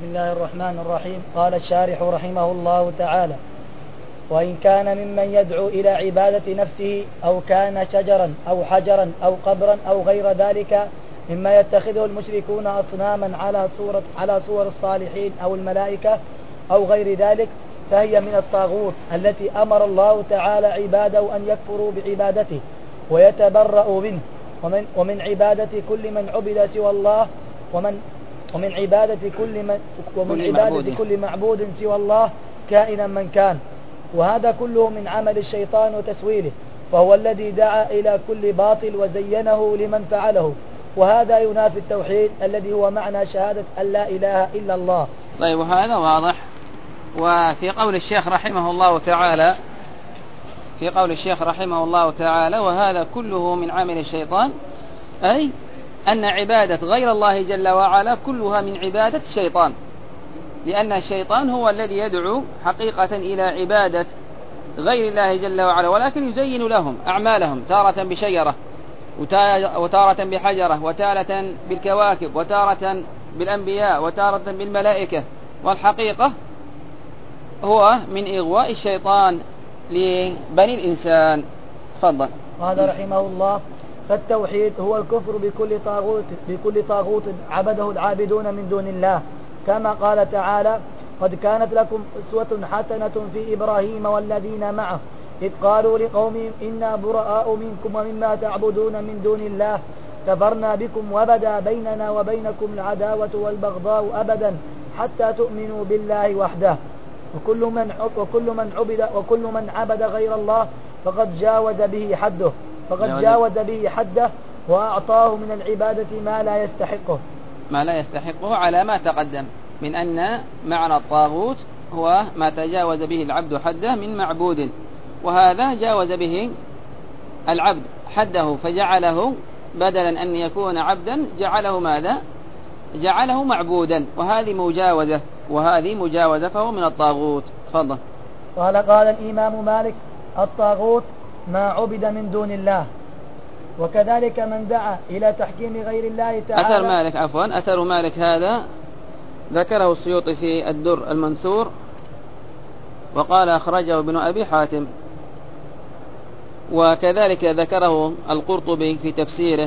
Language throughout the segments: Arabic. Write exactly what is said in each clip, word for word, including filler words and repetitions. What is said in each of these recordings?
بسم الله الرحمن الرحيم. قال الشارح رحمه الله تعالى: وإن كان ممن يدعو إلى عبادة نفسه أو كان شجرا أو حجرا أو قبرا أو غير ذلك مما يتخذه المشركون أصناما على صورة على صور الصالحين أو الملائكة أو غير ذلك، فهي من الطاغوت التي أمر الله تعالى عباده أن يكفروا بعبادته ويتبرؤوا منه، ومن, ومن عبادة كل من عبد سوى الله ومن ومن عبادة كل من ومن كل عبادة معبود. كل معبود سوى الله كائنا من كان، وهذا كله من عمل الشيطان وتسويله، فهو الذي دعا إلى كل باطل وزينه لمن فعله، وهذا ينافي التوحيد الذي هو معنى شهادة أن لا إله إلا الله. طيب، وهذا واضح. وفي قول الشيخ رحمه الله تعالى في قول الشيخ رحمه الله تعالى وهذا كله من عمل الشيطان، أي أن عبادة غير الله جل وعلا كلها من عبادة الشيطان، لأن الشيطان هو الذي يدعو حقيقة إلى عبادة غير الله جل وعلا، ولكن يزين لهم أعمالهم تارة بشجرة وتارة بحجرة وتارة بالكواكب وتارة بالأنبياء وتارة بالملائكة، والحقيقة هو من إغواء الشيطان لبني الإنسان. تفضل. قال رحمه الله: فالتوحيد هو الكفر بكل طاغوت بكل طاغوت عبده العابدون من دون الله، كما قال تعالى: قد كانت لكم أسوة حسنة في إبراهيم والذين معه إذ قالوا لقومهم إنا براء منكم ومما تعبدون من دون الله كفرنا بكم وبدا بيننا وبينكم العداوة والبغضاء أبدا حتى تؤمنوا بالله وحده، وكل من وكل من عبد وكل من عبد غير الله فقد جاوز به حده فقد جاوز به حده وأعطاه من العبادة ما لا يستحقه ما لا يستحقه على ما تقدم من أن معنى الطاغوت هو ما تجاوز به العبد حده من معبود، وهذا جاوز به العبد حده فجعله بدلا أن يكون عبدا جعله ماذا؟ جعله معبودا، وهذه مجاوزة وهذه مجاوزة فهو من الطاغوت. تفضل. قال قال الإمام مالك: الطاغوت ما عبد من دون الله، وكذلك من دعا إلى تحكيم غير الله تعالى. أثر مالك عفوا أثر مالك هذا ذكره السيوطي في الدر المنثور، وقال أخرجه ابن أبي حاتم، وكذلك ذكره القرطبي في تفسيره،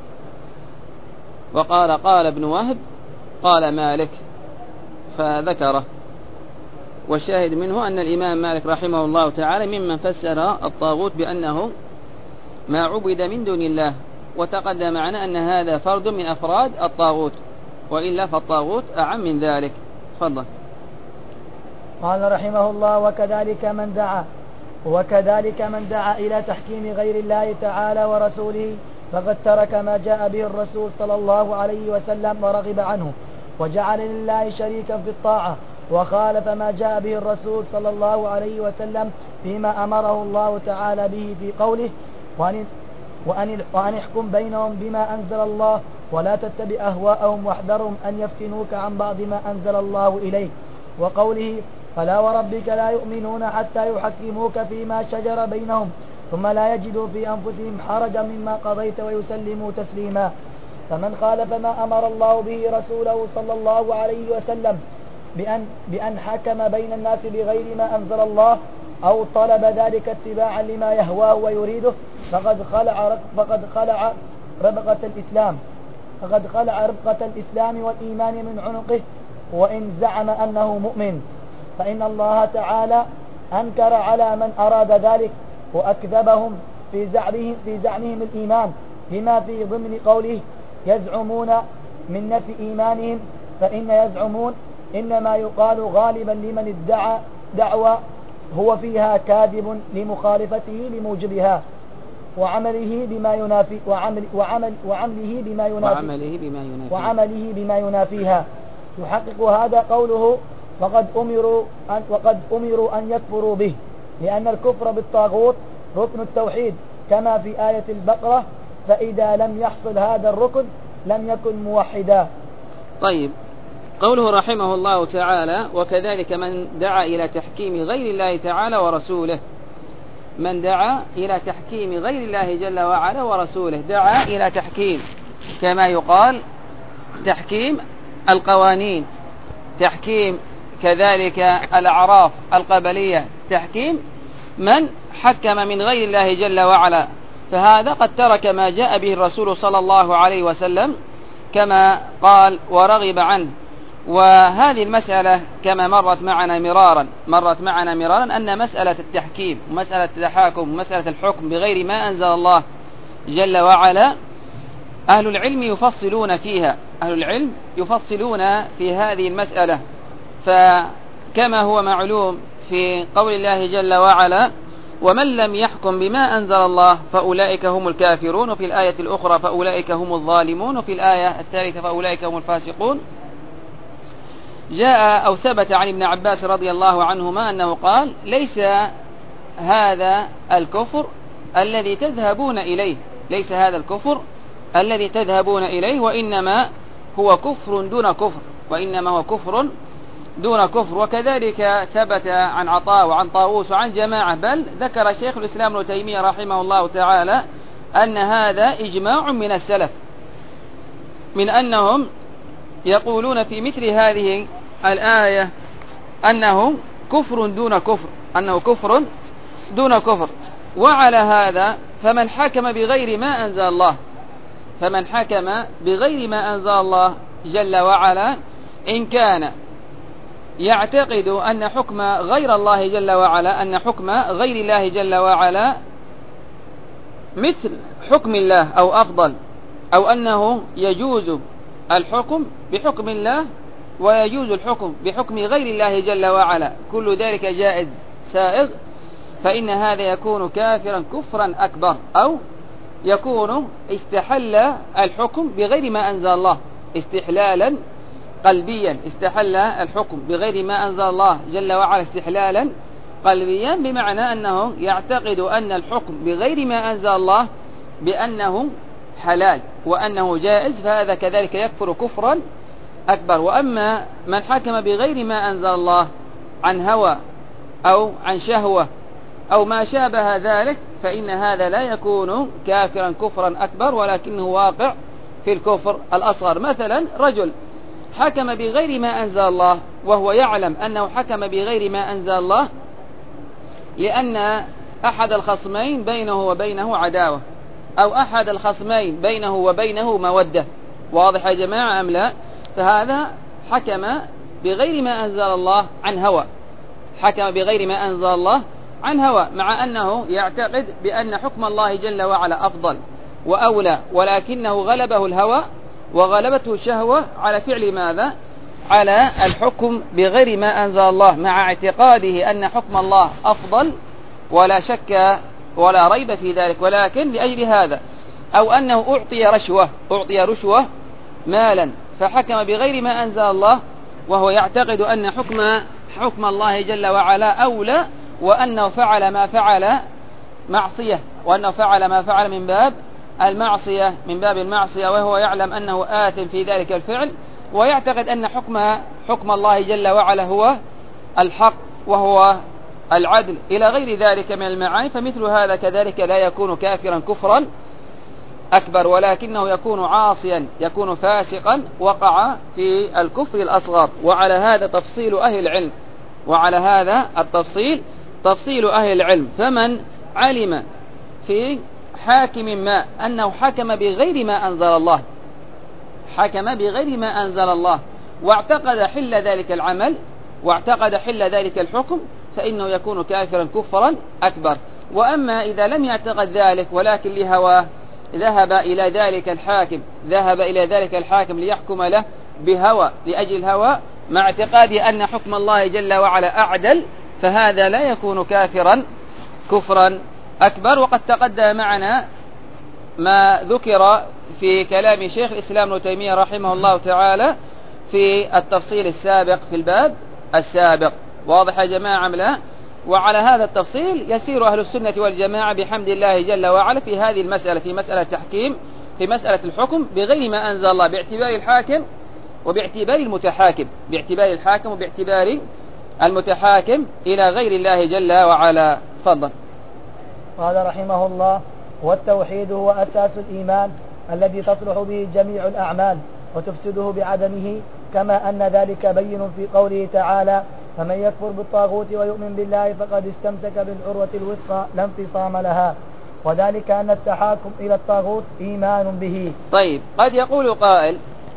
وقال قال ابن وهب قال مالك فذكره. والشاهد منه أن الإمام مالك رحمه الله تعالى ممن فسر الطاغوت بأنه ما عبد من دون الله، وتقدم معنا أن هذا فرد من أفراد الطاغوت، وإلا فالطاغوت أعم من ذلك. تفضل. قال رحمه الله: وكذلك من دعا وكذلك من دعا إلى تحكيم غير الله تعالى ورسوله فقد ترك ما جاء به الرسول صلى الله عليه وسلم ورغب عنه، وجعل لله شريكا في الطاعة، وخالف ما جاء به الرسول صلى الله عليه وسلم فيما أمره الله تعالى به في قوله: وأن, وأن, وأن احكم بينهم بما أنزل الله ولا تتبع أهواءهم واحذرهم أن يفتنوك عن بعض ما أنزل الله إليك، وقوله: فلا وربك لا يؤمنون حتى يحكموك فيما شجر بينهم ثم لا يجدوا في أنفسهم حرجا مما قضيت ويسلموا تسليما. فمن خالف ما أمر الله به رسوله صلى الله عليه وسلم بأن, بأن حكم بين الناس بغير ما أنزل الله أو طلب ذلك اتباعا لما يهواه ويريده فقد خلع فقد خلع ربقة الإسلام فقد خلع ربقة الإسلام والإيمان من عنقه، وإن زعم أنه مؤمن، فإن الله تعالى أنكر على من أراد ذلك وأكذبهم في زعمهم في زعمهم الإيمان بما في ضمن قوله: يزعمون من نفي إيمانهم، فإن يزعمون إنما يقال غالبا لمن ادعى دعوى هو فيها كاذب لمخالفته لموجبها وعمله بما ينافي وعمل وعمل وعمله بما ينافي وعمله بما ينافي وعمله بما ينافيها. يحقق هذا قوله: وقد أمروا أن وقد أمروا أن يكفروا به، لأن الكفر بالطاغوت ركن التوحيد كما في آية البقرة: فإذا لم يحصل هذا الركن لم يكن موحدا. طيب، قوله رحمه الله تعالى: وكذلك من دعا إلى تحكيم غير الله تعالى ورسوله. من دعا إلى تحكيم غير الله جل وعلا ورسوله، دعا إلى تحكيم كما يقال تحكيم القوانين تحكيم كذلك الأعراف القبلية تحكيم من حكم من غير الله جل وعلا، فهذا قد ترك ما جاء به الرسول صلى الله عليه وسلم كما قال ورغب عنه. وهذه المسألة كما مرت معنا مرارا مرت معنا مرارا أن مسألة التحكيم ومسألة التحاكم ومسألة الحكم بغير ما أنزل الله جل وعلا أهل العلم يفصلون فيها أهل العلم يفصلون في هذه المسألة. فكما هو معلوم في قول الله جل وعلا ومن لم يحكم بما أنزل الله فأولئك هم الكافرون، وفي الآية الأخرى فأولئك هم الظالمون، وفي الآية الثالثة فأولئك هم الفاسقون. جاء أو ثبت عن ابن عباس رضي الله عنهما أنه قال ليس هذا الكفر الذي تذهبون إليه ليس هذا الكفر الذي تذهبون إليه وإنما هو كفر دون كفر وإنما هو كفر دون كفر. وكذلك ثبت عن عطاء وعن طاووس وعن جماعة، بل ذكر شيخ الإسلام ابن تيمية رحمه الله تعالى أن هذا إجماع من السلف من أنهم يقولون في مثل هذه الآية أنه كفر دون كفر أنه كفر دون كفر. وعلى هذا فمن حكم بغير ما أنزل الله فمن حكم بغير ما أنزل الله جل وعلا إن كان يعتقد أن حكم غير الله جل وعلا أن حكم غير الله جل وعلا مثل حكم الله أو أفضل، أو أنه يجوز الحكم بحكم الله ويجوز الحكم بحكم غير الله جل وعلا، كل ذلك جائز سائغ، فإن هذا يكون كافرا كفرا أكبر، أو يكون استحل الحكم بغير ما أنزل الله استحلالا قلبيا استحل الحكم بغير ما أنزل الله جل وعلا استحلالا قلبيا، بمعنى أنه يعتقد أن الحكم بغير ما أنزل الله بأنه حلال وأنه جائز، فهذا كذلك يكفر كفرا أكبر. وأما من حكم بغير ما أنزل الله عن هوى أو عن شهوة أو ما شابه ذلك فإن هذا لا يكون كافرا كفرا أكبر، ولكنه واقع في الكفر الأصغر. مثلا رجل حكم بغير ما أنزل الله وهو يعلم أنه حكم بغير ما أنزل الله لأن أحد الخصمين بينه وبينه عداوة، أو أحد الخصمين بينه وبينه مودة، واضح يا جماعة أم لا؟ فهذا حكم بغير ما أنزل الله عن هوى حكم بغير ما أنزل الله عن هوى، مع أنه يعتقد بأن حكم الله جل وعلا أفضل وأولى، ولكنه غلبه الهوى وغلبته الشهوة على فعل ماذا؟ على الحكم بغير ما أنزل الله، مع اعتقاده أن حكم الله أفضل ولا شك ولا ريب في ذلك، ولكن لأجل هذا أو أنه أعطي رشوة أعطي رشوة مالا فحكم بغير ما أنزل الله وهو يعتقد أن حكم حكم الله جل وعلا أولى، وأنه فعل ما فعل معصية وأنه فعل ما فعل من باب المعصية من باب المعصية وهو يعلم أنه آثم في ذلك الفعل، ويعتقد أن حكم حكم الله جل وعلا هو الحق وهو العدل إلى غير ذلك من المعاني، فمثل هذا كذلك لا يكون كافرا كفرا أكبر، ولكنه يكون عاصيا يكون فاسقا وقع في الكفر الأصغر. وعلى هذا تفصيل أهل العلم وعلى هذا التفصيل تفصيل أهل العلم فمن علم في حاكم ما أنه حكم بغير ما أنزل الله حكم بغير ما أنزل الله واعتقد حل ذلك العمل واعتقد حل ذلك الحكم فإنه يكون كافرا كفرا أكبر. وأما إذا لم يعتقد ذلك ولكن لهواه ذهب إلى ذلك الحاكم ذهب إلى ذلك الحاكم ليحكم له بهوى لأجل الهوى مع اعتقاده أن حكم الله جل وعلا أعدل، فهذا لا يكون كافرا كفرا أكبر. وقد تقدم معنا ما ذكر في كلام شيخ الإسلام ابن تيمية رحمه الله تعالى في التفصيل السابق في الباب السابق، واضح يا جماعة لا؟ وعلى هذا التفصيل يسير أهل السنة والجماعة بحمد الله جل وعلا في هذه المسألة في مسألة التحكيم في مسألة الحكم بغير ما أنزل الله باعتبار الحاكم وباعتبار المتحاكم باعتبار الحاكم وباعتبار المتحاكم إلى غير الله جل وعلا. تفضل. قال رحمه الله: والتوحيد هو أساس الإيمان الذي تصلح به جميع الأعمال وتفسده بعدمه كما أن ذلك بين في قوله تعالى فمن يكفر بالطاغوت ويؤمن بالله فقد استمسك بالعروة الوثقى لا انفصام لها، وذلك أن التحاكم إلى الطاغوت إيمان به. طيب، قد يقول قائل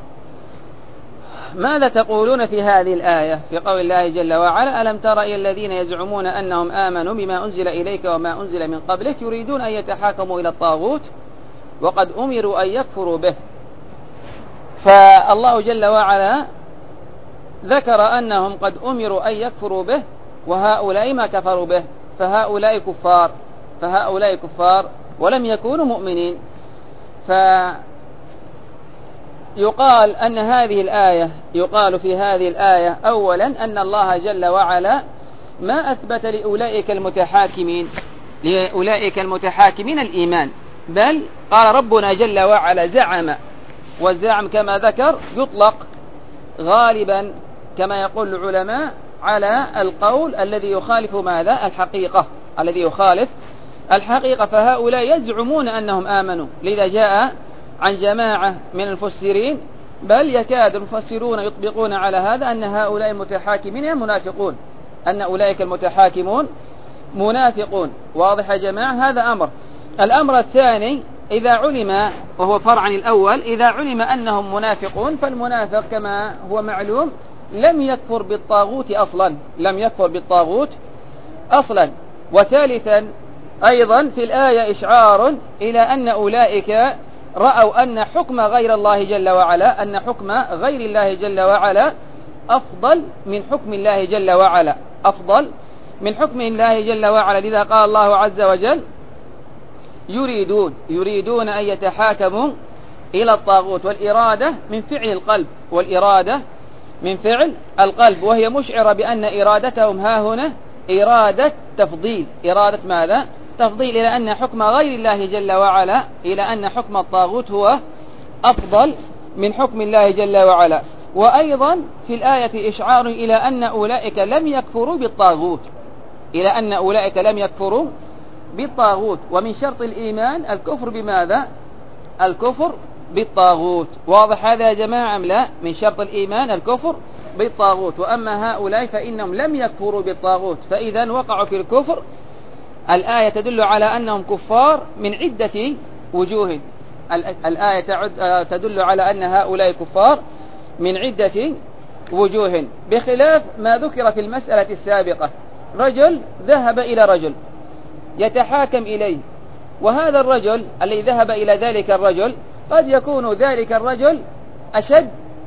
ماذا تقولون في هذه الآية في قول الله جل وعلا ألم تر إلى الذين يزعمون أنهم آمنوا بما أنزل إليك وما أنزل من قبلك يريدون أن يتحاكموا إلى الطاغوت وقد أمروا أن يكفروا به. فالله جل وعلا ذكر أنهم قد أمروا أن يكفروا به وهؤلاء ما كفروا به، فهؤلاء كفار فهؤلاء كفار ولم يكونوا مؤمنين. فيقال أن هذه الآية يقال في هذه الآية أولا أن الله جل وعلا ما أثبت لأولئك المتحاكمين لأولئك المتحاكمين الإيمان، بل قال ربنا جل وعلا زعم، والزعم كما ذكر يطلق غالبا كما يقول العلماء على القول الذي يخالف ماذا؟ الحقيقة، الذي يخالف الحقيقة. فهؤلاء يزعمون أنهم آمنوا، لذا جاء عن جماعة من المفسرين بل يكاد المفسرون يطبقون على هذا أن هؤلاء المتحاكمين منافقون، أن أولئك المتحاكمون منافقون. واضح يا جماعة؟ هذا أمر. الأمر الثاني إذا علم، وهو فرع الأول، إذا علم أنهم منافقون فالمنافق كما هو معلوم لم يكفر بالطاغوت أصلا لم يكفر بالطاغوت أصلا. وثالثا أيضا في الآية إشعار إلى أن أولئك رأوا أن حكم غير الله جل وعلا أن حكم غير الله جل وعلا أفضل من حكم الله جل وعلا أفضل من حكم الله جل وعلا. لذا قال الله عز وجل يريدون يريدون أن يتحاكموا إلى الطاغوت، والإرادة من فعل القلب والإرادة من فعل القلب، وهي مشعرة بأن إرادتهم ها هنا إرادة تفضيل إرادة ماذا؟ تفضيل إلى أن حكم غير الله جل وعلا إلى أن حكم الطاغوت هو أفضل من حكم الله جل وعلا. وأيضا في الآية إشعار إلى أن أولئك لم يكفروا بالطاغوت إلى أن أولئك لم يكفروا بالطاغوت ومن شرط الإيمان الكفر بماذا؟ الكفر بالطاغوت. واضح هذا يا جماعة أم لا؟ من شرط الإيمان الكفر بالطاغوت. وأما هؤلاء فإنهم لم يكفروا بالطاغوت، فإذا وقعوا في الكفر. الآية تدل على أنهم كفار من عدة وجوه. الآية تدل على أن هؤلاء كفار من عدة وجوه، بخلاف ما ذكر في المسألة السابقة. رجل ذهب إلى رجل يتحاكم إليه، وهذا الرجل الذي ذهب إلى ذلك الرجل قد يكون ذلك الرجل أشد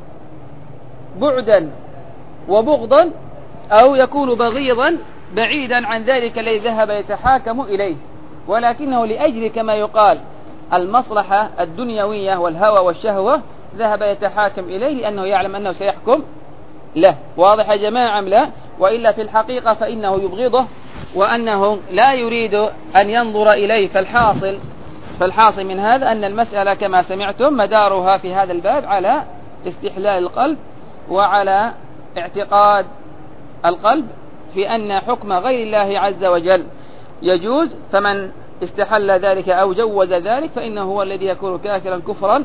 بعدا وبغضا، أو يكون بغيضا بعيدا عن ذلك الذي ذهب يتحاكم إليه، ولكنه لأجل كما يقال المصلحة الدنيوية والهوى والشهوة ذهب يتحاكم إليه لأنه يعلم أنه سيحكم له. واضح يا جماعة أم لا؟ وإلا في الحقيقة فإنه يبغضه وأنه لا يريد أن ينظر إليه. فالحاصل فالحاصل من هذا أن المسألة كما سمعتم مدارها في هذا الباب على استحلال القلب وعلى اعتقاد القلب في أن حكم غير الله عز وجل يجوز، فمن استحل ذلك أو جوز ذلك فإنه هو الذي يكون كافرا كفرا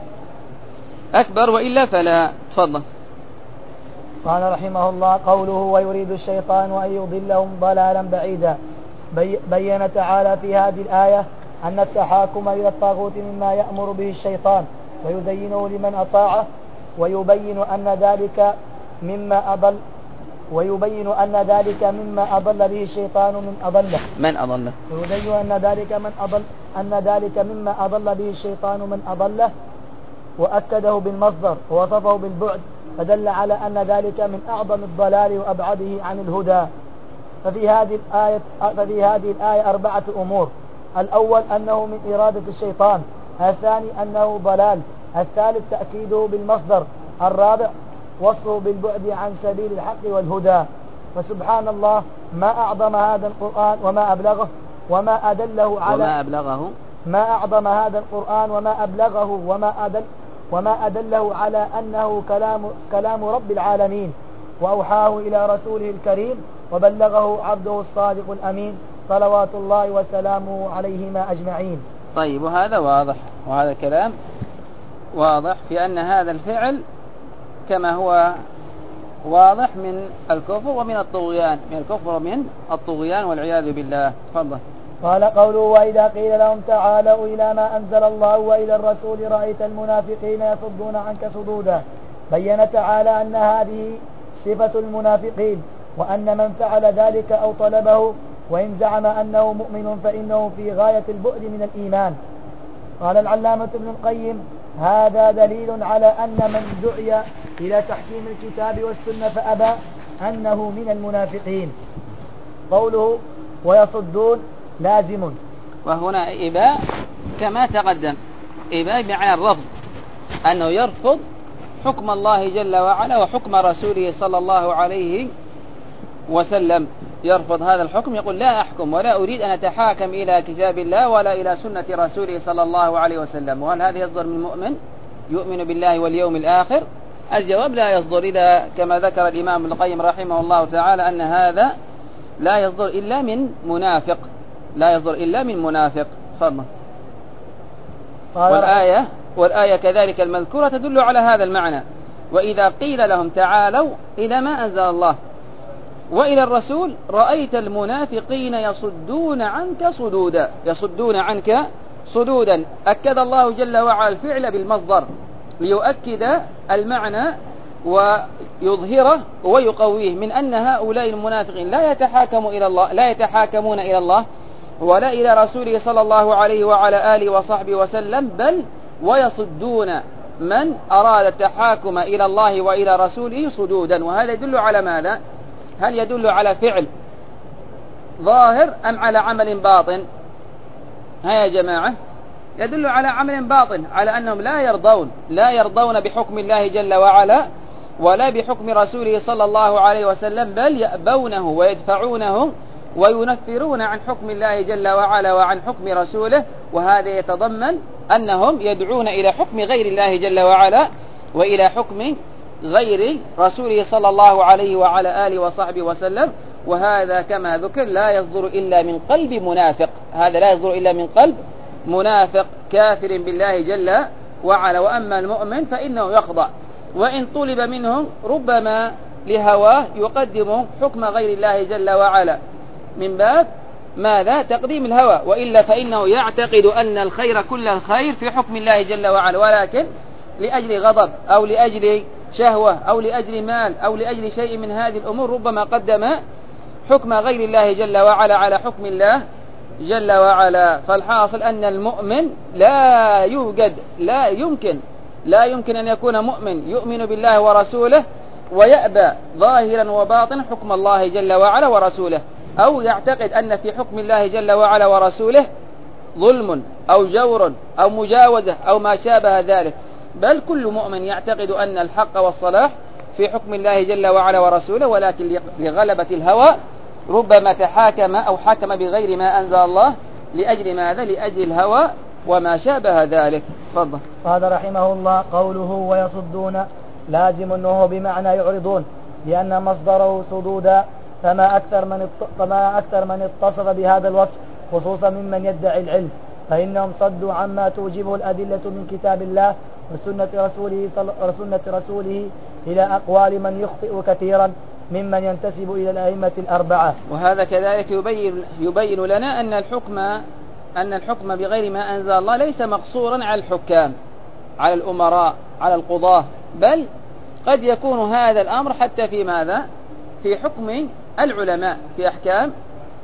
أكبر، وإلا فلا. تفضل. قال رحمه الله قوله ويريد الشيطان أن يضلهم ضلالا بعيدا. بي بين تعالى في هذه الآية أن التحاكم إلى الطاغوت مما يأمر به الشيطان ويزينه لمن أطاعه، ويبين أن ذلك مما أضل ويبين أن ذلك مما أضل به الشيطان من أضله من أضله ويبين أن ذلك من أضل أن ذلك مما أضل به الشيطان من أضله، وأكده بالمصدر ووصفه بالبعد، فدل على أن ذلك من أعظم الضلال وأبعده عن الهدى. ففي هذه الآية ففي هذه الآية أربعة أمور: الأول أنه من إرادة الشيطان، الثاني أنه ضلال، الثالث تأكيده بالمصدر، الرابع وصفه بالبعد عن سبيل الحق والهدى. فسبحان الله ما أعظم هذا القرآن وما أبلغه وما أدله على وما أبلغه ما أعظم هذا القرآن وما أبلغه وما أدل وما أدله على أنه كلام كلام رب العالمين، وأوحاه إلى رسوله الكريم وبلغه عبده الصادق الأمين صلوات الله وسلامه عليهما أجمعين. طيب، وهذا واضح، وهذا كلام واضح في أن هذا الفعل كما هو واضح من الكفر ومن الطغيان، من الكفر ومن الطغيان والعياذ بالله. تفضل. قال قوله وإذا قيل لهم تعالوا إلى ما أنزل الله وإلى الرسول رأيت المنافقين يصدون عنك صدودا. بين تعالى أن هذه صفة المنافقين، وأن من فعل ذلك أو طلبه وإن زعم أنه مؤمن فإنه في غاية البعد من الإيمان. قال العلامة ابن القيم هذا دليل على أن من دعي إلى تحكيم الكتاب والسنة فأبى أنه من المنافقين. قوله ويصدون لازم، وهنا إباء كما تقدم، إباء بمعنى الرفض، أنه يرفض حكم الله جل وعلا وحكم رسوله صلى الله عليه وسلم، يرفض هذا الحكم، يقول لا أحكم ولا أريد أن أتحاكم إلى كتاب الله ولا إلى سنة رسوله صلى الله عليه وسلم. وهل هذا يصدر من مؤمن يؤمن بالله واليوم الآخر؟ الجواب لا يصدر، إذا كما ذكر الإمام ابن القيم رحمه الله تعالى أن هذا لا يصدر إلا من منافق، لا يصدر إلا من منافق. تفضل. والآية والآية كذلك المذكورة تدل على هذا المعنى. وإذا قيل لهم تعالوا إلى ما أنزل الله وإلى الرسول رأيت المنافقين يصدون عنك صدودا، يصدون عنك صدودا. أكد الله جل وعلا الفعل بالمصدر ليؤكد المعنى ويظهره ويقويه، من أن هؤلاء المنافقين لا يتحاكموا إلى الله، لا يتحاكمون إلى الله ولا إلى رسوله صلى الله عليه وعلى آله وصحبه وسلم، بل ويصدون من أراد التحاكم إلى الله وإلى رسوله صدودا. وهذا يدل على ماذا؟ هل يدل على فعل ظاهر أم على عمل باطن؟ ها يا جماعة، يدل على عمل باطن، على أنهم لا يرضون لا يرضون بحكم الله جل وعلا ولا بحكم رسوله صلى الله عليه وسلم، بل يأبونه ويدفعونه وينفرون عن حكم الله جل وعلا وعن حكم رسوله. وهذا يتضمن أنهم يدعون إلى حكم غير الله جل وعلا وإلى حكم غير رسوله صلى الله عليه وعلى آله وصحبه وسلم. وهذا كما ذكر لا يصدر إلا من قلب منافق، هذا لا يصدر إلا من قلب منافق كافر بالله جل وعلا. وأما المؤمن فإنه يخضع، وإن طلب منه ربما لهواه يقدم حكم غير الله جل وعلا من باب ماذا؟ تقديم الهوى، وإلا فإنه يعتقد أن الخير كل الخير في حكم الله جل وعلا، ولكن لأجل غضب أو لأجل شهوة أو لأجل مال أو لأجل شيء من هذه الأمور ربما قدم حكم غير الله جل وعلا على حكم الله جل وعلا. فالحاصل أن المؤمن لا يوجد لا يمكن لا يمكن أن يكون مؤمن يؤمن بالله ورسوله ويأبى ظاهرا وباطنا حكم الله جل وعلا ورسوله، أو يعتقد أن في حكم الله جل وعلا ورسوله ظلم أو جور أو مجاوزة أو ما شابه ذلك. بل كل مؤمن يعتقد أن الحق والصلاح في حكم الله جل وعلا ورسوله، ولكن لغلبة الهوى ربما تحاكم أو حكم بغير ما أنزل الله. لأجل ماذا؟ لأجل الهوى وما شابه ذلك. تفضل. قال رحمه الله قوله ويصدون لازم أنه بمعنى يعرضون، لأن مصدره صدودا، فما أكثر من فما أكثر من اتصف بهذا الوصف خصوصا ممن يدعي العلم، فإنهم صدوا عما توجبه الأدلة من كتاب الله وسنة رسوله, وسنة رسوله إلى أقوال من يخطئ كثيرا ممن ينتسب إلى الأئمة الأربعة. وهذا كذلك يبين, يبين لنا أن الحكم أن الحكم بغير ما أنزل الله ليس مقصورا على الحكام، على الأمراء، على القضاة، بل قد يكون هذا الأمر حتى في ماذا؟ في حكم العلماء، في أحكام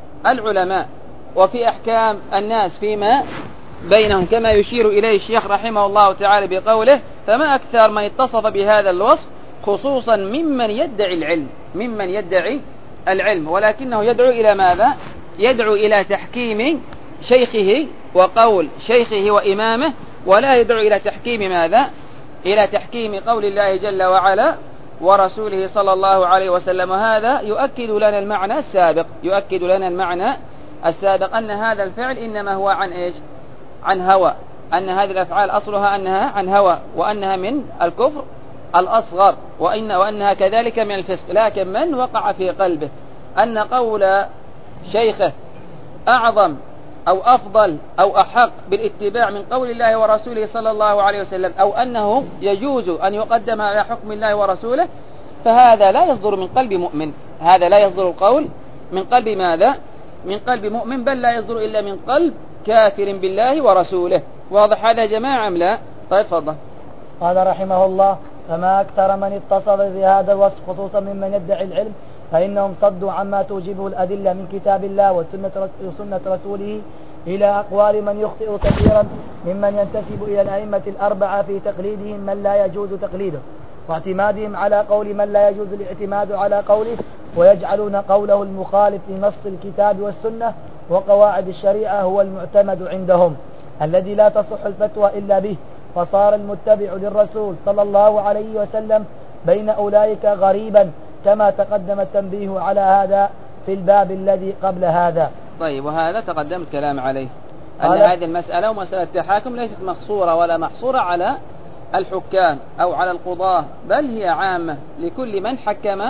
العلماء وفي أحكام الناس فيما بينهم، كما يشير إليه الشيخ رحمه الله تعالى بقوله فما أكثر من اتصف بهذا الوصف خصوصا ممن يدعي العلم ممن يدعي العلم ولكنه يدعو إلى ماذا؟ يدعو إلى تحكيم شيخه وقول شيخه وإمامه، ولا يدعو إلى تحكيم ماذا؟ إلى تحكيم قول الله جل وعلا ورسوله صلى الله عليه وسلم. هذا يؤكد لنا المعنى السابق يؤكد لنا المعنى السابق أن هذا الفعل إنما هو عن إيش؟ عن هوى، أن هذه الأفعال أصلها أنها عن هوى، وأنها من الكفر الأصغر، وإن وأنها كذلك من الفسق. لكن من وقع في قلبه أن قول شيخه أعظم أو أفضل أو أحق بالاتباع من قول الله ورسوله صلى الله عليه وسلم، أو أنه يجوز أن يقدم على حكم الله ورسوله، فهذا لا يصدر من قلب مؤمن. هذا لا يصدر القول من قلب ماذا؟ من قلب مؤمن، بل لا يصدر إلا من قلب كافر بالله ورسوله. واضح هذا يا جماعة أم لا؟ طيب تفضل. قال رحمه الله: فما أكثر من اتصف بهذا الوصف خصوصا ممن يدعي العلم، فإنهم صدوا عما توجبه الأدلة من كتاب الله وسنة رسوله إلى أقوال من يخطئ كثيرا ممن ينتسب إلى الأئمة الأربعة في تقليدهم من لا يجوز تقليده، واعتمادهم على قول من لا يجوز الاعتماد على قوله، ويجعلون قوله المخالف لنص الكتاب والسنة وقواعد الشريعة هو المعتمد عندهم الذي لا تصح الفتوى إلا به، فصار المتبع للرسول صلى الله عليه وسلم بين أولئك غريبا، كما تقدم التنبيه على هذا في الباب الذي قبل هذا. طيب، وهذا تقدم الكلام عليه أن هذه المسألة ومسألة التحاكم ليست مخصورة ولا محصورة على الحكام أو على القضاة، بل هي عامة لكل من حكم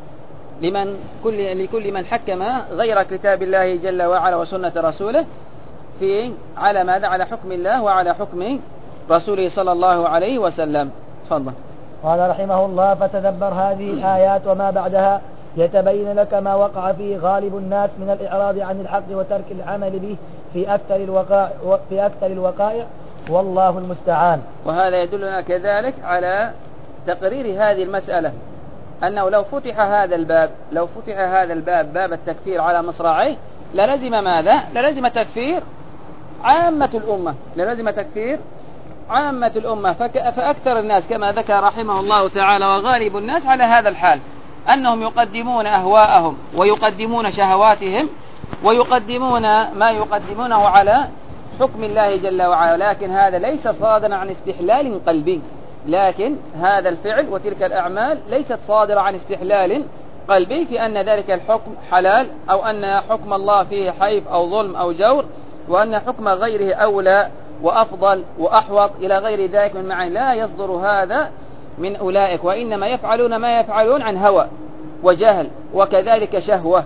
لمن كل لكل من حكم غير كتاب الله جل وعلا وسنة رسوله في على ماذا؟ على حكم الله وعلى حكم رسوله صلى الله عليه وسلم. تفضل. قال رحمه الله: فتدبر هذه الآيات وما بعدها يتبين لك ما وقع فيه غالب الناس من الإعراض عن الحق وترك العمل به في أكثر الوقائع, في أكثر الوقائع والله المستعان. وهذا يدلنا كذلك على تقرير هذه المسألة، أنه لو فتح هذا الباب لو فتح هذا الباب باب التكفير على مصراعيه للزم ماذا؟ للزم تكفير عامة الأمة للزم تكفير عامة الأمة. فأكثر الناس كما ذكر رحمه الله تعالى وغالب الناس على هذا الحال، أنهم يقدمون أهواءهم ويقدمون شهواتهم ويقدمون ما يقدمونه على حكم الله جل وعلا، لكن هذا ليس صادرا عن استحلال قلبي، لكن هذا الفعل وتلك الأعمال ليست صادرة عن استحلال قلبي في أن ذلك الحكم حلال، أو أن حكم الله فيه حيف أو ظلم أو جور، وأن حكم غيره أولى وأفضل وأحوط إلى غير ذلك من معاني. لا يصدر هذا من أولئك، وإنما يفعلون ما يفعلون عن هوى وجهل وكذلك شهوة،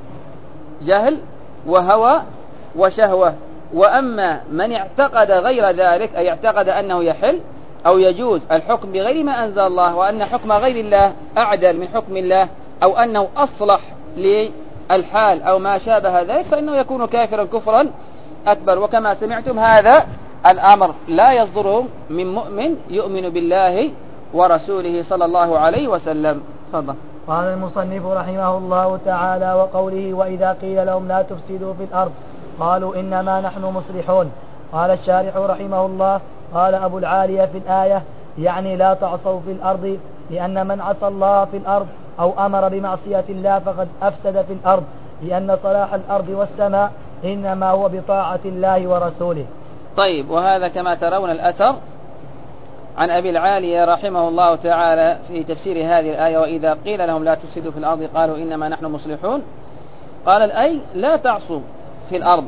جهل وهوى وشهوة. وأما من اعتقد غير ذلك، أي اعتقد أنه يحل أو يجوز الحكم بغير ما أنزل الله، وأن حكم غير الله أعدل من حكم الله، أو أنه أصلح للحال أو ما شابه ذلك، فإنه يكون كافرا كفرا أكبر. وكما سمعتم هذا الأمر لا يصدر من مؤمن يؤمن بالله ورسوله صلى الله عليه وسلم. تفضل. قال المصنف رحمه الله تعالى: وقوله: وإذا قيل لهم لا تفسدوا في الأرض قالوا إنما نحن مصلحون. قال الشارح رحمه الله: قال أبو العالية في الآية يعني لا تعصوا في الأرض، لأن من عصى الله في الأرض أو أمر بمعصية الله فقد أفسد في الأرض، لأن صلاح الأرض والسماء إنما هو بطاعة الله ورسوله. طيب، وهذا كما ترون الأثر عن أبي العالية رحمه الله تعالى في تفسير هذه الآية: وإذا قيل لهم لا تفسدوا في الأرض قالوا إنما نحن مصلحون. قال الأي لا تعصوا في الأرض،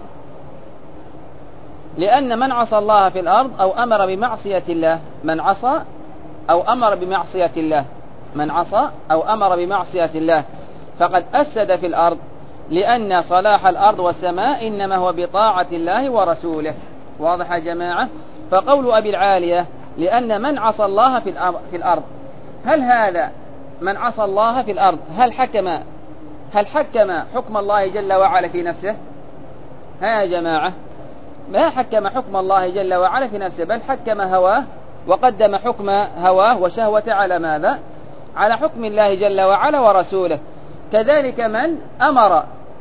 لأن من عصى الله في الأرض أو أمر بمعصية الله من عصى أو أمر بمعصية الله من عصى أو أمر بمعصية الله فقد أفسد في الأرض، لأن صلاح الأرض والسماء إنما هو بطاعة الله ورسوله. واضح يا جماعة؟ فقول أبي العالية لأن من عصى الله في الأرض، هل هذا من عصى الله في الأرض هل حكم هل حكم حكم الله جل وعلا في نفسه؟ ها يا جماعة، ما حكم حكم الله جل وعلا في نفسه، بل حكم هواه وقدم حكم هواه وشهوته على ماذا؟ على حكم الله جل وعلا ورسوله. كذلك من أمر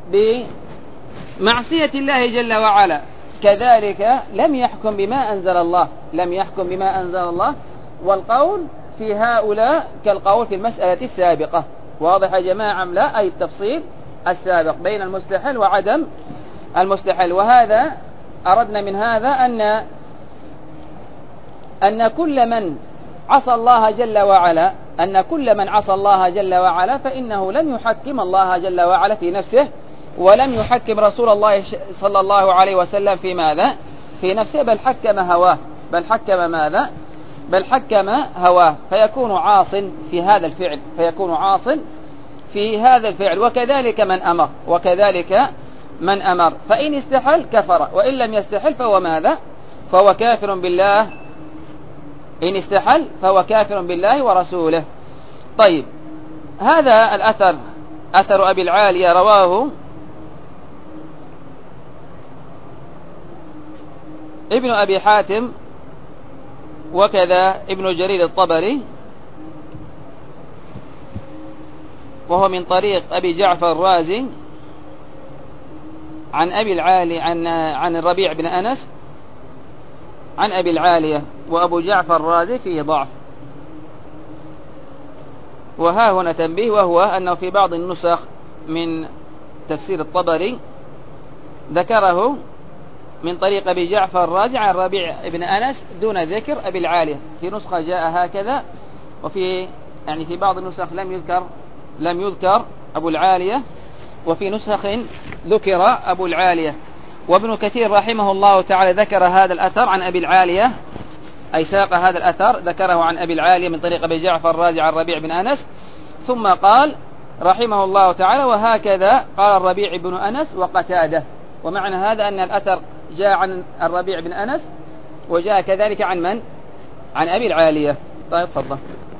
بمعصية الله جل وعلا كذلك لم يحكم بما أنزل الله لم يحكم بما أنزل الله والقول في هؤلاء كالقول في المسألة السابقة. واضح يا جماعة؟ لا، أي التفصيل السابق بين المستحل وعدم المستحل. وهذا أردنا من هذا أن أن كل من عصى الله جل وعلا أن كل من عصى الله جل وعلا فإنه لم يحكم الله جل وعلا في نفسه، ولم يحكم رسول الله صلى الله عليه وسلم في ماذا؟ في نفسه، بل حكم هواه بل حكم ماذا؟ بل حكم هواه، فيكون عاص في هذا الفعل، فيكون عاص في هذا الفعل. وكذلك من أمر وكذلك من أمر، فإن استحل كفر، وإن لم يستحل فهو ماذا؟ فهو كافر بالله. إن استحل فهو كافر بالله ورسوله. طيب، هذا الأثر أثر أبي العالية رواه ابن أبي حاتم وكذا ابن جرير الطبري، وهو من طريق أبي جعفر الرازي عن أبي العالي عن عن الربيع بن أنس عن أبي العالية، وأبو جعفر الرازي فيه ضعف. وها هنا تنبيه، وهو أنه في بعض النسخ من تفسير الطبري ذكره من طريق أبي جعفر الرازي عن الربيع بن أنس دون ذكر أبي العالية. في نسخة جاء هكذا، وفي يعني في بعض النسخ لم يذكر لم يذكر أبو العالية، وفي نسخ ذكر أبو العالية. وابن كثير رحمه الله تعالى ذكر هذا الأثر عن أبي العالية، أي ساق هذا الأثر ذكره عن أبي العالية من طريق أبي جعفر الرازي عن الربيع بن أنس، ثم قال رحمه الله تعالى وهكذا قال الربيع بن أنس وقتاده. ومعنى هذا أن الأثر جاء عن الربيع بن أنس، وجاء كذلك عن من؟ عن أبي العالية. طيب تفضل.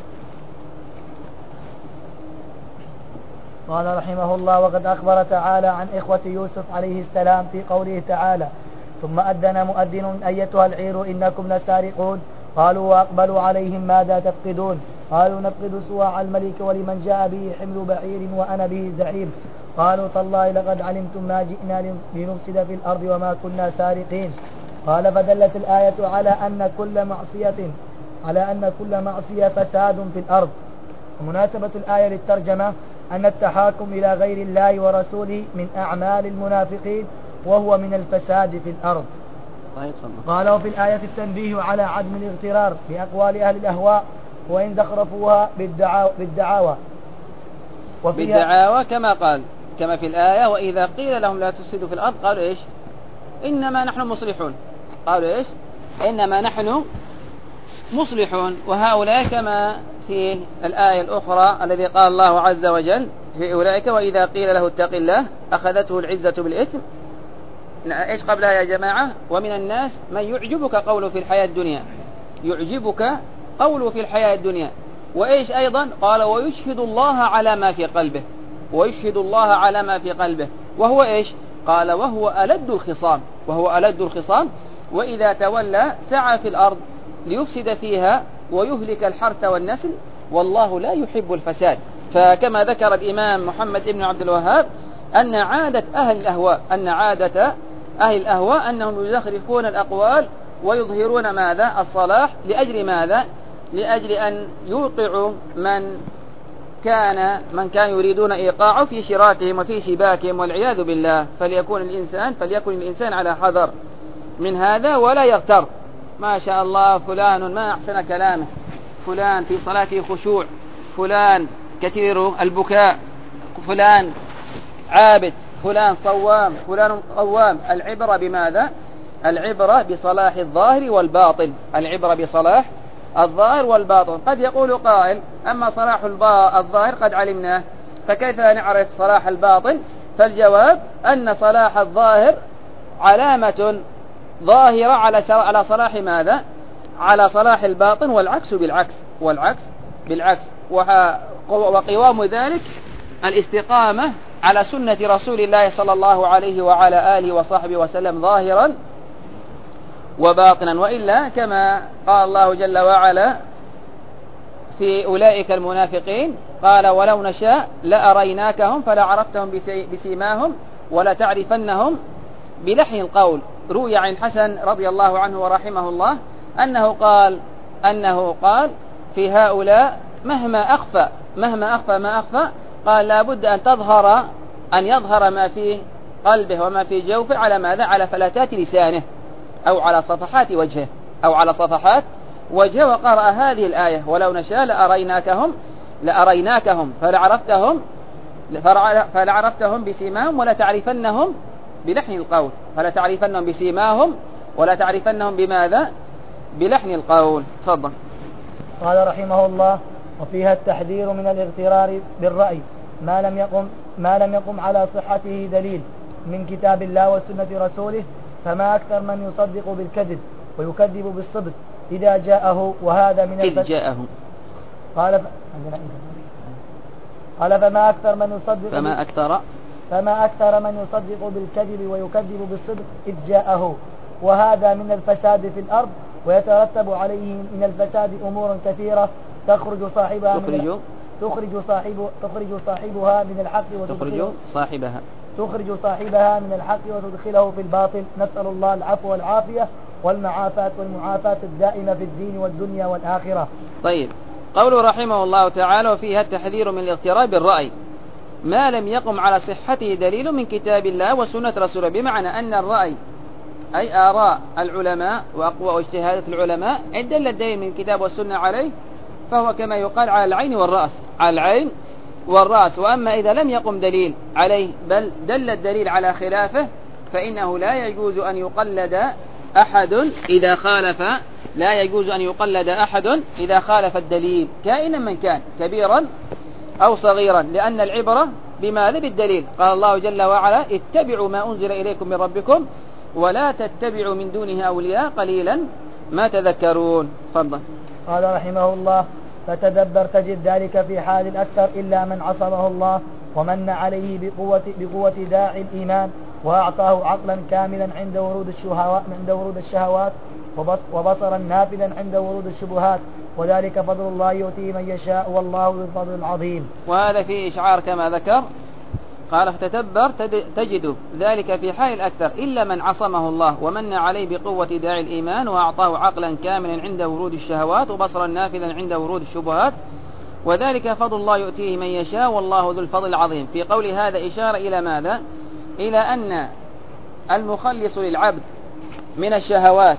قال رحمه الله: وقد أخبر تعالى عن إخوة يوسف عليه السلام في قوله تعالى: ثم أذن مؤذن أيتها العير إنكم لسارقون. قالوا وأقبلوا عليهم: ماذا تفقدون؟ قالوا: نفقد صواع الملك ولمن جاء به حمل بعير وأنا به زعيم. قالوا: تالله لقد علمتم ما جئنا لنفسد في الأرض وما كنا سارقين. قال: فدلت الآية على أن كل معصية على أن كل معصية فساد في الأرض. ومناسبة الآية للترجمة أن التحاكم إلى غير الله ورسوله من أعمال المنافقين، وهو من الفساد في الأرض. قال: وفي الآية التنبيه على عدم الاغترار بأقوال أهل الأهواء وإن زخرفوها بالدعاوى بالدعاوى كما قال كما في الآية: وإذا قيل لهم لا تفسدوا في الأرض قالوا إيش؟ إنما نحن مصلحون. قالوا إيش؟ إنما نحن مصلحون. وهؤلاء كما في الآية الأخرى الذي قال الله عز وجل في أولئك: وإذا قيل له اتق الله أخذته العزة بالإثم. إيش قبلها يا جماعة؟ ومن الناس من يعجبك قوله في الحياة الدنيا يعجبك قوله في الحياة الدنيا. وإيش أيضا؟ قال: ويشهد الله على ما في قلبه ويشهد الله على ما في قلبه وهو إيش؟ قال: وهو ألد الخصام وهو ألد الخصام وإذا تولى سعى في الأرض ليفسد فيها ويهلك الحرث والنسل والله لا يحب الفساد. فكما ذكر الإمام محمد بن عبد الوهاب أن عادة أهل الأهواء أن عادة أهل الأهواء أنهم يزخرفون الأقوال ويظهرون ماذا؟ الصلاح. لأجل ماذا؟ لأجل أن يوقعوا من كان من كان يريدون إيقاعه في شراتهم وفي شباكهم والعياذ بالله. فليكون الإنسان فليكن الإنسان على حذر من هذا ولا يغتر. ما شاء الله فلان ما أحسن كلامه، فلان في صلاته خشوع، فلان كثير البكاء، فلان عابد، فلان صوام، فلان قوام. العبرة بماذا؟ العبرة بصلاح الظاهر والباطن العبرة بصلاح الظاهر والباطن. قد يقول قائل: أما صلاح الظاهر قد علمناه، فكيف نعرف صلاح الباطن؟ فالجواب أن صلاح الظاهر علامة ظاهرة على على صلاح ماذا؟ على صلاح الباطن، والعكس بالعكس والعكس بالعكس. وقوام ذلك الاستقامة على سنة رسول الله صلى الله عليه وعلى آله وصحبه وسلم ظاهرا وباطنا. وإلا كما قال الله جل وعلا في أولئك المنافقين: قال: ولو نشاء لأريناكهم فلعرفتهم بسيماهم ولتعرفنهم بلحن القول. روي عن الحسن رضي الله عنه ورحمه الله أنه قال أنه قال في هؤلاء: مهما أخفى مهما أخفى ما أخفى، قال: لا بد أن تظهر أن يظهر ما في قلبه وما في جوفه على ماذا؟ على فلتات لسانه أو على صفحات وجهه أو على صفحات وجهه. وقرأ هذه الآية: ولو نشاء لأريناكهم لأريناكهم فلعرفتهم فلعرفتهم بسيماهم ولتعرفنهم بلحن القول فلتعرفنهم بسيماهم ولتعرفنهم بماذا؟ بلحن القول. تفضل. قال رحمه الله: وفيها التحذير من الاغترار بالرأي ما لم يقم ما لم يقم على صحته دليل، من كتاب الله وسنة رسوله، فما أكثر من يصدق بالكذب ويكذب بالصدق إذا جاءه، وهذا من إذ جاءه. قال ف... قال فما أكثر من يصدق فما أكثر فما أكثر من يصدق بالكذب ويكذب بالصدق إذ جاءه، وهذا من الفساد في الأرض، ويترتب عليه من الفساد أمور كثيرة تخرج صاحبها تخرج من تخرج صاحب تخرج صاحبها من الحق تخرج صاحبها تخرج صاحبها من الحق وتدخله في الباطل. نسأل الله العفو والعافية والمعافاة والمعافاة الدائمة في الدين والدنيا والآخرة. طيب، قوله رحمه الله تعالى: وفيها التحذير من الاغتراب بالرأي ما لم يقم على صحته دليل من كتاب الله وسنة رسوله، بمعنى أن الرأي أي آراء العلماء وأقوى واجتهادات العلماء إن دل الدليل من الكتاب والسنة عليه فهو كما يقال على العين والرأس، على العين والرأس. وأما إذا لم يقم دليل عليه بل دل الدليل على خلافه فإنه لا يجوز أن يقلد أحد إذا خالف لا يجوز أن يقلد أحد إذا خالف الدليل كائنا من كان، كبيرا أو صغيرا، لأن العبرة بماذا؟ بالدليل. قال الله جل وعلا: اتبعوا ما أنزل إليكم من ربكم ولا تتبعوا من دونه أولياء قليلا ما تذكرون. تفضل. قال رحمه الله: فتدبر تجد ذلك في حال الأكثر إلا من عصمه الله ومن عليه بقوة, بقوة داعي الإيمان وأعطاه عقلا كاملا عند ورود الشهوات, عند ورود الشهوات وبصرا نافذا عند ورود الشبهات، وذلك فضل الله يؤتيه من يشاء والله ذو الفضل العظيم. وهذا فيه إشعار كما ذكر. قال: فتدبر تجد ذلك في حال الأكثر إلا من عصمه الله ومن عليه بقوة داعي الإيمان وأعطاه عقلا كاملا عند ورود الشهوات وبصرا نافذا عند ورود الشبهات، وذلك فضل الله يؤتيه من يشاء والله ذو الفضل العظيم. في قول هذا إشارة إلى ماذا؟ إلى أن المخلص للعبد من الشهوات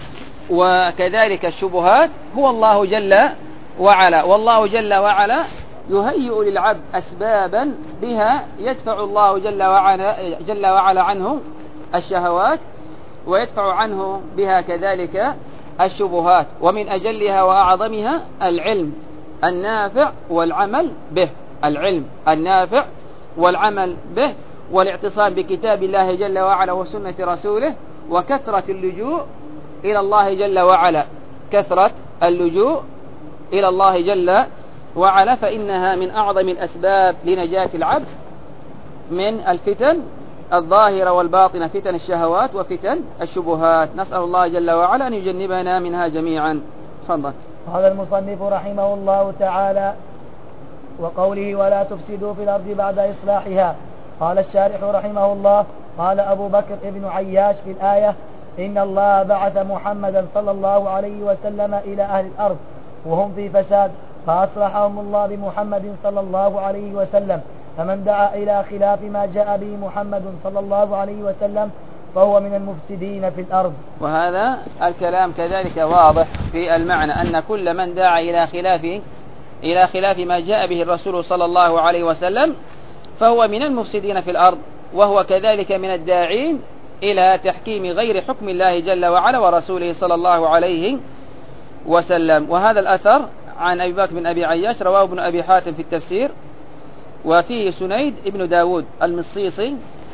وكذلك الشبهات هو الله جل وعلا، والله جل وعلا يهيئ للعبد أسبابا بها يدفع الله جل وعلا, جل وعلا عنه الشهوات ويدفع عنه بها كذلك الشبهات، ومن أجلها وأعظمها العلم النافع والعمل به، العلم النافع والعمل به والاعتصام بكتاب الله جل وعلا وسنة رسوله وكثرة اللجوء إلى الله جل وعلا، كثرة اللجوء إلى الله جل وعلا، فإنها من أعظم الأسباب لنجاة العبد من الفتن الظاهرة والباطنة، فتن الشهوات وفتن الشبهات. نسأل الله جل وعلا أن يجنبنا منها جميعا. تفضل. هذا المصنف رحمه الله تعالى وقوله: ولا تفسدوا في الأرض بعد إصلاحها. قال الشارح رحمه الله: قال أبو بكر ابن عياش في الآية: إن الله بعث محمدا صلى الله عليه وسلم إلى أهل الأرض وهم في فساد فأصلحهم الله بمحمد صلى الله عليه وسلم، فمن دعا إلى خلاف ما جاء به محمد صلى الله عليه وسلم فهو من المفسدين في الأرض. وهذا الكلام كذلك واضح في المعنى أن كل من دعا إلى خلاف إلى خلاف ما جاء به الرسول صلى الله عليه وسلم فهو من المفسدين في الأرض، وهو كذلك من الداعين إلى تحكيم غير حكم الله جل وعلا ورسوله صلى الله عليه وسلم. وهذا الأثر عن أبي بكر بن أبي عياش رواه ابن أبي حاتم في التفسير، وفيه سنيد ابن داود المصيصي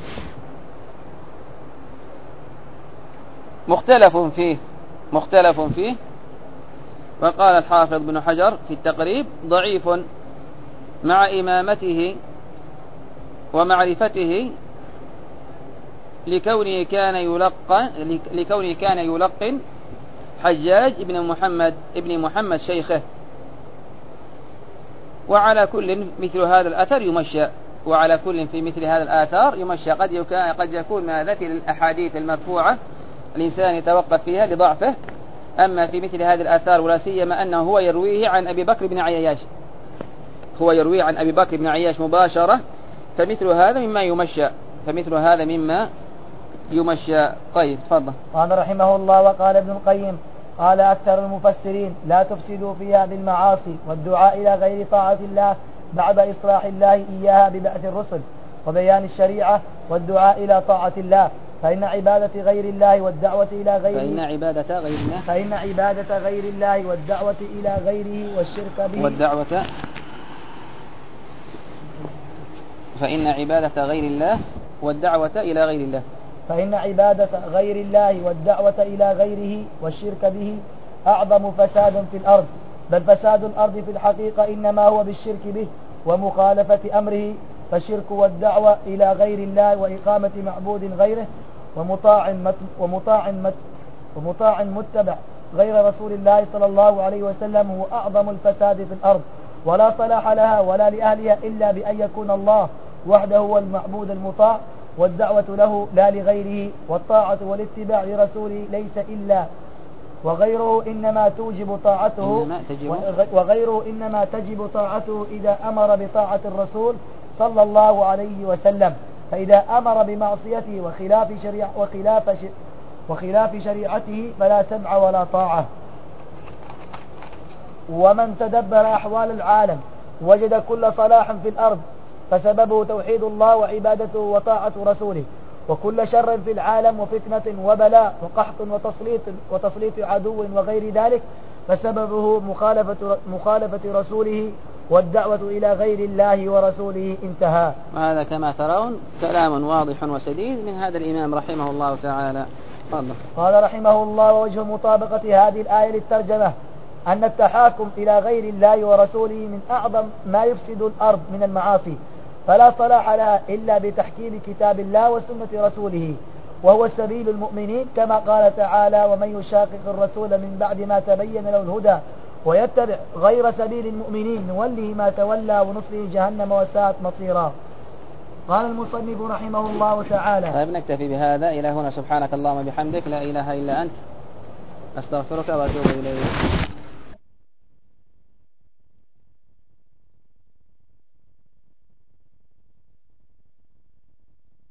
مختلف فيه مختلف فيه وقال الحافظ بن حجر في التقريب: ضعيف مع إمامته ومعرفته لكونه كان يلقن لكونه كان يلقن حجاج ابن محمد ابن محمد شيخه. وعلى كل مثل هذا الأثر يمشى وعلى كل في مثل هذا الآثار يمشى. قد قد يكون ماذا في الأحاديث المرفوعة الإنسان يتوقف فيها لضعفه، أما في مثل هذه الآثار ولا سيما أنه هو يرويه عن أبي بكر بن عياش هو يرويه عن أبي بكر بن عياش مباشرة، فمثل هذا مما يمشى فمثل هذا مما يمشى. طيب تفضل. قال رحمه الله: وقال ابن القيم: قال أكثر المفسرين: لا تفسدوا فيها بالمعاصي والدعاء إلى غير طاعة الله بعد إصلاح الله إياها ببعث الرسل وبيان الشريعة والدعاء إلى طاعة الله، فإن عبادة غير الله والدعوة إلى غيره فإن عبادة غير الله فإن عبادة غير الله والدعوة إلى غيره والشرك به والدعوة فإن عبادة غير الله والدعوة إلى غير الله. فإن عبادة غير الله والدعوة إلى غيره والشرك به أعظم فساد في الأرض، بل فساد الأرض في الحقيقة إنما هو بالشرك به ومخالفة أمره، فالشرك والدعوة إلى غير الله وإقامة معبود غيره ومطاع, مت ومطاع, مت ومطاع متبع غير رسول الله صلى الله عليه وسلم هو أعظم الفساد في الأرض، ولا صلاح لها ولا لأهلها إلا بأن يكون الله وحده هو المعبود المطاع والدعوة له لا لغيره، والطاعة والاتباع لرسوله ليس إلا، وغيره إنما توجب طاعته وغيره إنما تجب طاعته إذا أمر بطاعة الرسول صلى الله عليه وسلم، فإذا أمر بمعصيته وخلاف شريعة وخلاف وخلاف شريعته فلا سمع ولا طاعة. ومن تدبر أحوال العالم وجد كل صلاح في الأرض فسببه توحيد الله وعبادته وطاعة رسوله، وكل شر في العالم وفتنة وبلاء وقحط وتسليط وتسليط عدو وغير ذلك فسببه مخالفة, مخالفة رسوله والدعوة إلى غير الله ورسوله. انتهى. وهذا كما ترون كلام واضح وسديد من هذا الإمام رحمه الله تعالى. فضل. قال رحمه الله: ووجه مطابقة هذه الآية للترجمة أن التحاكم إلى غير الله ورسوله من أعظم ما يفسد الأرض من المعاصي، فلا صلاح لها إلا بتحكيم كتاب الله وسنة رسوله، وهو سبيل المؤمنين، كما قال تعالى: ومن يشاقق الرسول من بعد ما تبين له الهدى ويتبع غير سبيل المؤمنين نوله ما تولى ونصله جهنم وساءت مصيرا. قال المصنف رحمه الله تعالى. طيب نكتفي بهذا إلى هنا. سبحانك اللهم وبحمدك لا إله إلا أنت أستغفرك وأتوب إليك.